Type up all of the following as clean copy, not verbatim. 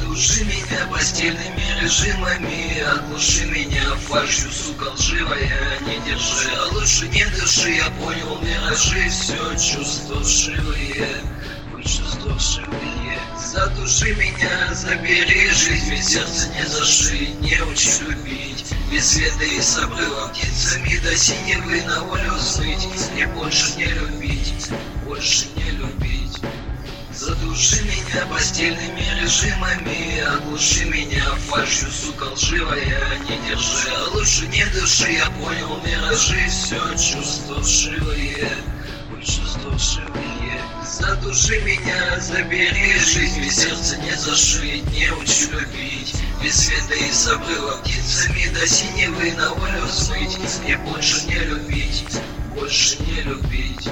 Задуши меня постельными режимами, оглуши меня фальшью, сука, лживая, не держи. А лучше не дыши, я понял миражи, все чувства вшивые, чувства вшивые. Задуши меня, забери жизнь, ведь сердце не заши, не учи любить. Без света и с обрыва птицами до синевы на волю сныть. И больше не любить, больше не любить. Задуши меня постельными режимами, оглуши меня фальшью, сука, лживая, не держи. А лучше не дыши, я понял миражи, все чувства вшивые, чувства вшивые. Задуши меня, забери жизнь, ведь сердце не зашить, не учи любить. Без света и с обрыва птицами до синевы на волю сныть. И больше не любить, больше не любить.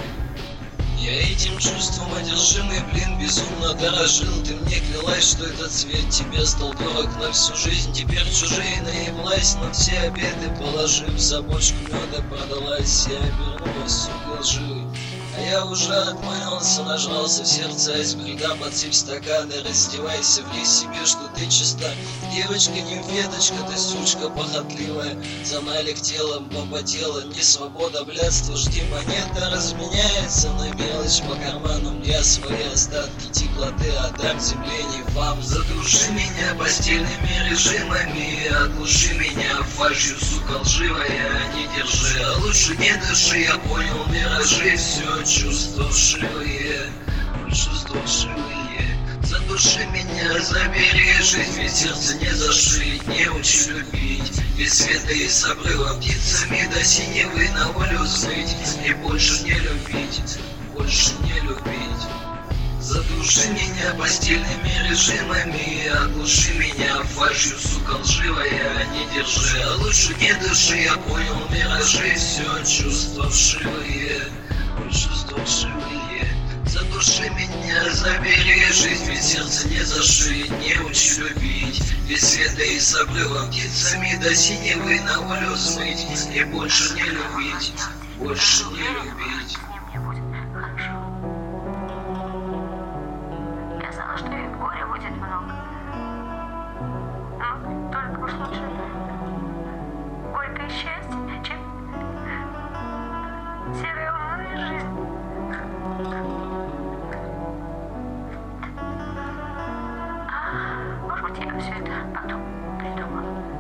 Я этим чувством одержимый, блин, безумно дорожил. Ты мне клялась, что этот цвет тебе стал дорог на всю жизнь. Теперь чужие наеблась, но все обеды положив за бочку меда продалась. Я обернулась, сука, лживый. А я уже отмылся, нажрался в сердце айсберга, подсыпь стаканы, раздевайся, влей себе, что ты чиста. Девочка, не веточка, ты сучка похотливая, за налик телом попотела, не свобода, блядство, жди монета, разменяется на мелочь по карманам. Я свои остатки теплоты отдам земле, не вам. Задуши меня постельными режимами, оглуши меня фальшью, сука, лживая, не держи. А лучше не дыши, я понял миражи, все чувства вшивые, чувства вшивые. Задуши меня, забери жизнь, ведь сердце не зашить, не учи любить. Без света и с обрыва птицами до синевы на волю сныть. И больше не любить, больше не любить. Задуши меня постельными режимами, оглуши меня фальшью, сука, лживая, не держи. А лучше не дыши, я понял миражи, все чувства вшивые, чувства вшивые. Задуши меня, забери жизнь, ведь сердце не зашить, не учи любить. Без света и с обрыва птицами до синевы на волю смыть. И больше не любить, больше не любить. Я знала, что и горя будет много. Но только уж лучше горькое счастье, чем серая унылая жизнь. Может быть, я все это потом придумала.